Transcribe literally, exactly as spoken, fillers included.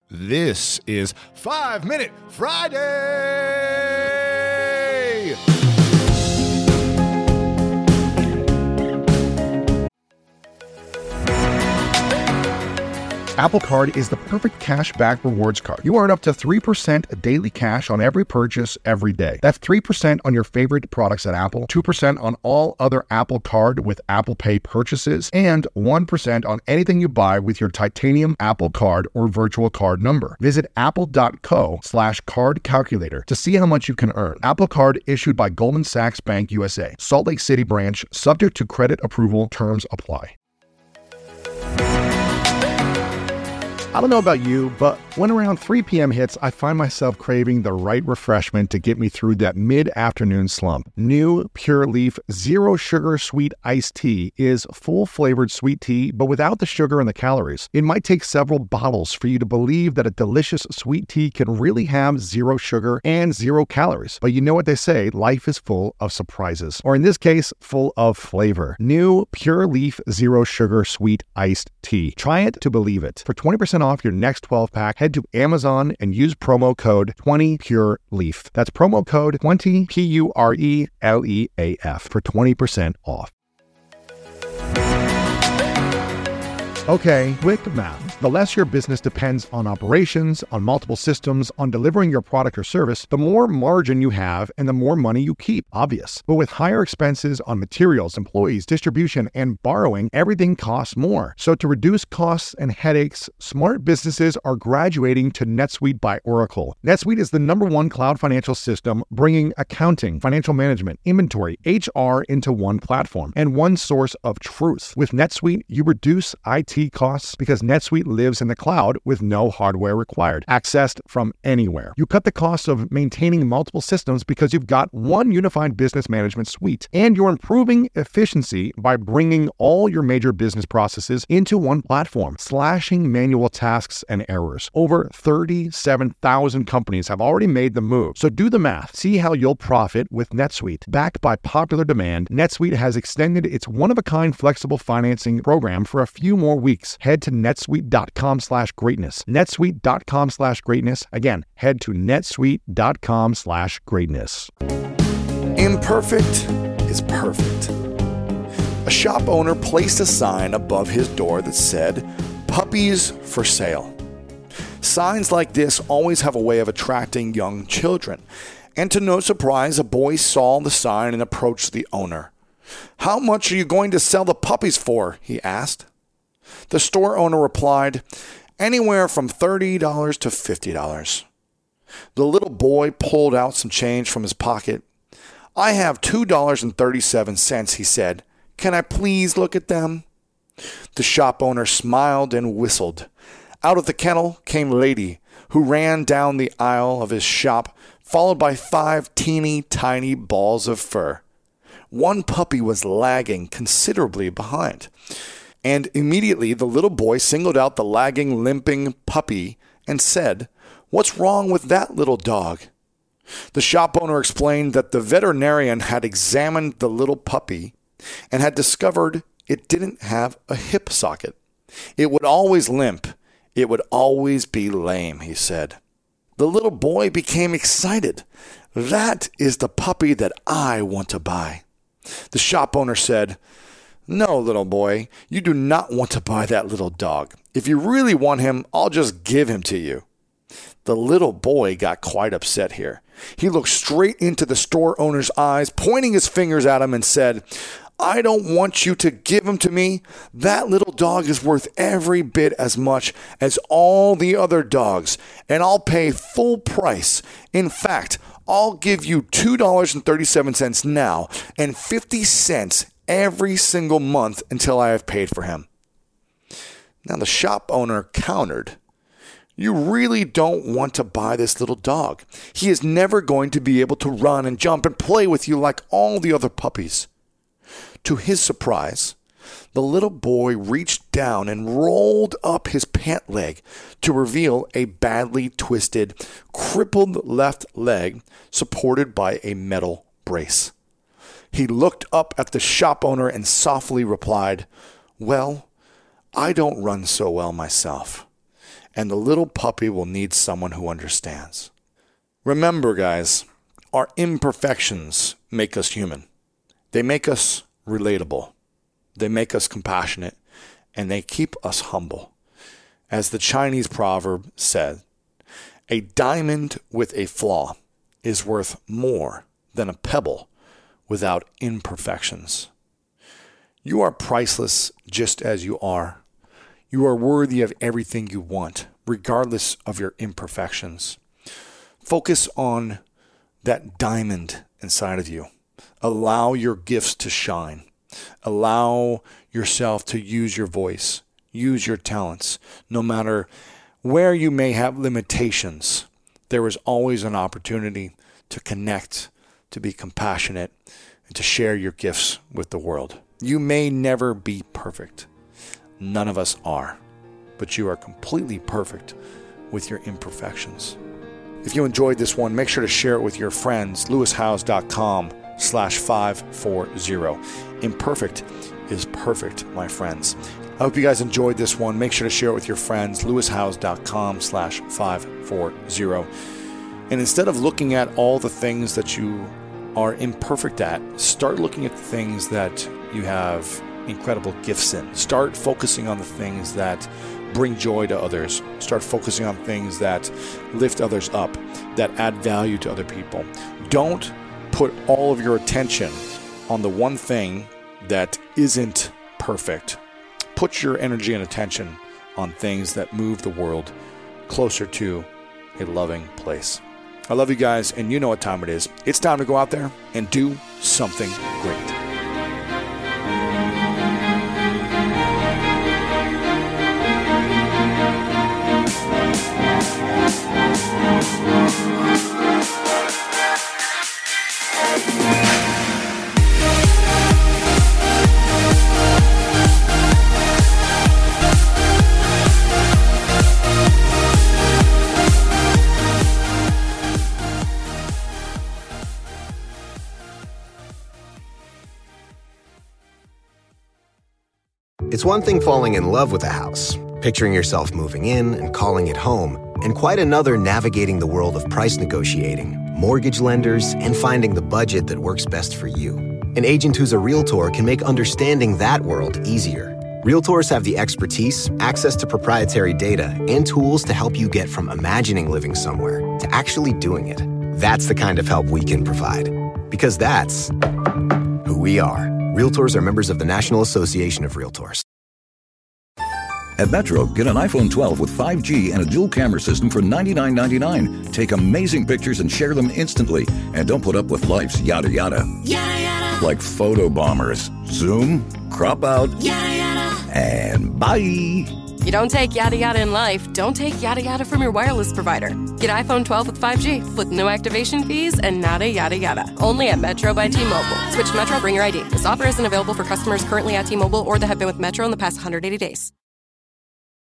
This is Five Minute Friday! Apple Card is the perfect cash back rewards card. You earn up to three percent daily cash on every purchase every day. That's three percent on your favorite products at Apple, two percent on all other Apple Card with Apple Pay purchases, and one percent on anything you buy with your titanium Apple Card or virtual card number. Visit apple.co slash card calculator to see how much you can earn. Apple Card issued by Goldman Sachs Bank U S A, Salt Lake City branch, subject to credit approval, terms apply. I don't know about you, but when around three p.m. hits, I find myself craving the right refreshment to get me through that mid-afternoon slump. New Pure Leaf Zero Sugar Sweet Iced Tea is full-flavored sweet tea, but without the sugar and the calories. It might take several bottles for you to believe that a delicious sweet tea can really have zero sugar and zero calories. But you know what they say, life is full of surprises. Or in this case, full of flavor. New Pure Leaf Zero Sugar Sweet Iced Tea. Try it to believe it. For twenty percent off your next twelve pack, head to Amazon and use promo code twenty pure leaf. That's promo code twenty P U R E L E A F for twenty percent off. Okay, quick math. The less your business depends on operations, on multiple systems, on delivering your product or service, the more margin you have and the more money you keep. Obvious. But with higher expenses on materials, employees, distribution, and borrowing, everything costs more. So to reduce costs and headaches, smart businesses are graduating to NetSuite by Oracle. NetSuite is the number one cloud financial system, bringing accounting, financial management, inventory, H R into one platform and one source of truth. With NetSuite, you reduce I T costs because NetSuite lives in the cloud with no hardware required, accessed from anywhere. You cut the cost of maintaining multiple systems because you've got one unified business management suite, and you're improving efficiency by bringing all your major business processes into one platform, slashing manual tasks and errors. Over thirty-seven thousand companies have already made the move. So do the math. See how you'll profit with NetSuite. Backed by popular demand, NetSuite has extended its one-of-a-kind flexible financing program for a few more weeks. Head to netsuite.com slash greatness. netsuite.com slash greatness. Again, head to netsuite.com slash greatness. Imperfect is perfect. A shop owner placed a sign above his door that said, "Puppies for sale." Signs like this always have a way of attracting young children. And to no surprise, a boy saw the sign and approached the owner. "How much are you going to sell the puppies for?" he asked. The store owner replied, "Anywhere from thirty dollars to fifty dollars. The little boy pulled out some change from his pocket. "I have two dollars and thirty-seven cents, he said. "Can I please look at them?" The shop owner smiled and whistled. Out of the kennel came Lady, who ran down the aisle of his shop, followed by five teeny tiny balls of fur. One puppy was lagging considerably behind. And immediately the little boy singled out the lagging, limping puppy and said, "What's wrong with that little dog?" The shop owner explained that the veterinarian had examined the little puppy and had discovered it didn't have a hip socket. It would always limp. It would always be lame, he said. The little boy became excited. "That is the puppy that I want to buy." The shop owner said, "No, little boy, you do not want to buy that little dog. If you really want him, I'll just give him to you." The little boy got quite upset here. He looked straight into the store owner's eyes, pointing his fingers at him and said, "I don't want you to give him to me. That little dog is worth every bit as much as all the other dogs, and I'll pay full price. In fact, I'll give you two dollars and thirty-seven cents now and fifty cents every single month until I have paid for him." Now the shop owner countered, "You really don't want to buy this little dog. He is never going to be able to run and jump and play with you like all the other puppies." To his surprise, the little boy reached down and rolled up his pant leg to reveal a badly twisted, crippled left leg supported by a metal brace. He looked up at the shop owner and softly replied, "Well, I don't run so well myself. and the little puppy will need someone who understands. Remember, guys, our imperfections make us human. They make us relatable. They make us compassionate, and they keep us humble. As the Chinese proverb said, a diamond with a flaw is worth more than a pebble without imperfections. You are priceless just as you are. You are worthy of everything you want, regardless of your imperfections. Focus on that diamond inside of you. Allow your gifts to shine. Allow yourself to use your voice, use your talents. No matter where you may have limitations, there is always an opportunity to connect, to be compassionate, and to share your gifts with the world. You may never be perfect. None of us are. But you are completely perfect with your imperfections. If you enjoyed this one, make sure to share it with your friends. lewis howes dot com slash five forty. Imperfect is perfect, my friends. I hope you guys enjoyed this one. Make sure to share it with your friends. lewis howes dot com slash five forty. And instead of looking at all the things that you are imperfect at, start looking at the things that you have incredible gifts in. Start focusing on the things that bring joy to others. Start focusing on things that lift others up, that add value to other people. Don't put all of your attention on the one thing that isn't perfect. Put your energy and attention on things that move the world closer to a loving place. I love you guys, and you know what time it is. It's time to go out there and do something great. It's one thing falling in love with a house, picturing yourself moving in and calling it home, and quite another navigating the world of price negotiating, mortgage lenders, and finding the budget that works best for you. An agent who's a Realtor can make understanding that world easier. Realtors have the expertise, access to proprietary data, and tools to help you get from imagining living somewhere to actually doing it. That's the kind of help we can provide. Because that's who we are. Realtors are members of the National Association of Realtors. At Metro, get an iPhone twelve with five G and a dual camera system for ninety-nine ninety-nine. Take amazing pictures and share them instantly. And don't put up with life's yada yada. Yada yada. Like photo bombers. Zoom, crop out, Yada yada. and bye. You don't take yada yada in life, don't take yada yada from your wireless provider. Get iPhone twelve with five G with no activation fees and nada yada yada. Only at Metro by T-Mobile. Switch to Metro, bring your I D. This offer isn't available for customers currently at T-Mobile or that have been with Metro in the past one hundred eighty days.